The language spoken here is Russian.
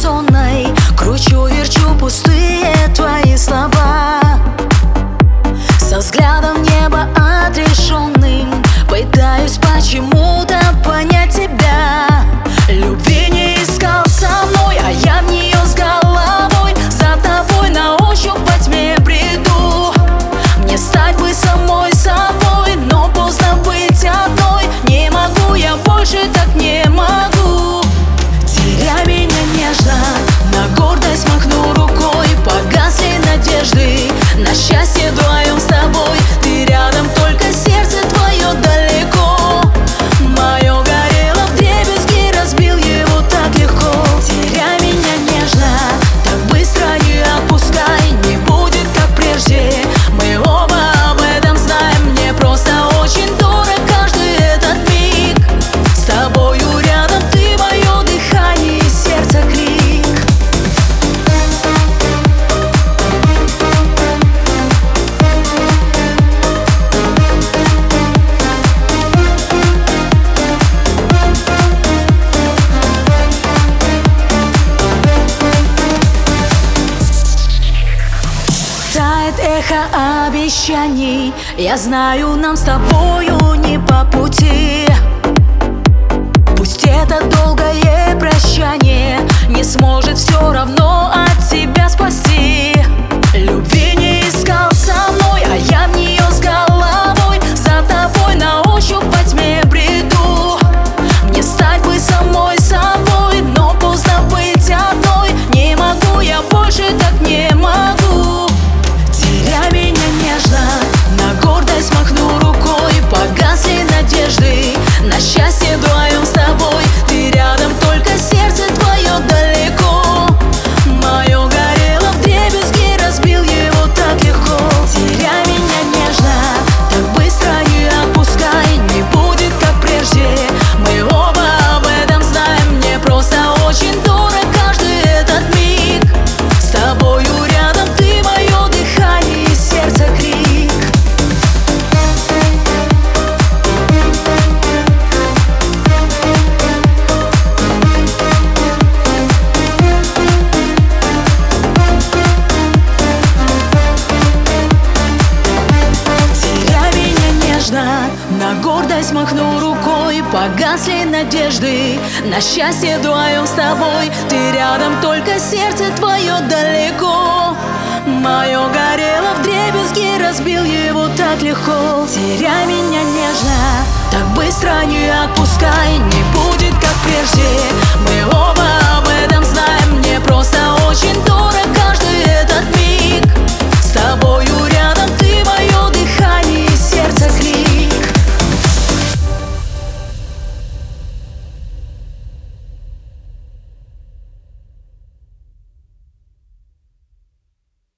сонной, кручу-верчу пустые твои слова. Со взглядом неба отрешенным пытаюсь почему-то понять тебя. Любви не искал со мной, а я в нее с головой. За тобой на ощупь во тьме бреду. Мне стать бы самой собой, но поздно быть одной. Не могу я больше, так не могу. Теряй меня нежно, на гордость махну рукой. Погасли надежды на счастье вдвоем с тобой. Ты рядом, только сердце твое далеко. Мое горело вдребезги, разбил его так легко. Теряй меня нежно, так быстро не отпускай. Не будет как прежде, мы оба об этом знаем. Мне просто очень дорог каждый этот миг. С тобою рядом, ты мое дыхание и сердце крик. Тает эхо обещаний. Я знаю, нам с тобою не по пути. Пусть это долгое прощание не сможет все равно от тебя спасти. Любви не искал со мной, а я в нее с головой. За тобой на ощупь во тьме бреду. Мне стать бы самой собой, но поздно быть одной. Не могу я больше, так не могу. Теряй меня нежно, на гордость махну рукой. Погасли надежды на счастье вдвоем с тобой. Ты рядом, только сердце твое далеко. Мое горело вдребезги, разбил его так легко. Теряй меня нежно, так быстро не отпускай. Не будет как прежде, мы оба об этом знаем. Мне просто очень дорог каждый этот миг. С тобою рядом, ты мое дыхание и сердце крик. Теряй меня нежно, на гордость махну рукой. Погасли надежды на счастье вдвоем с тобой. Ты рядом, только сердце твое далеко. Мое горело вдребезги, разбил его так легко. Теряй меня нежно, так быстро не отпускай. Не будет как прежде, мы оба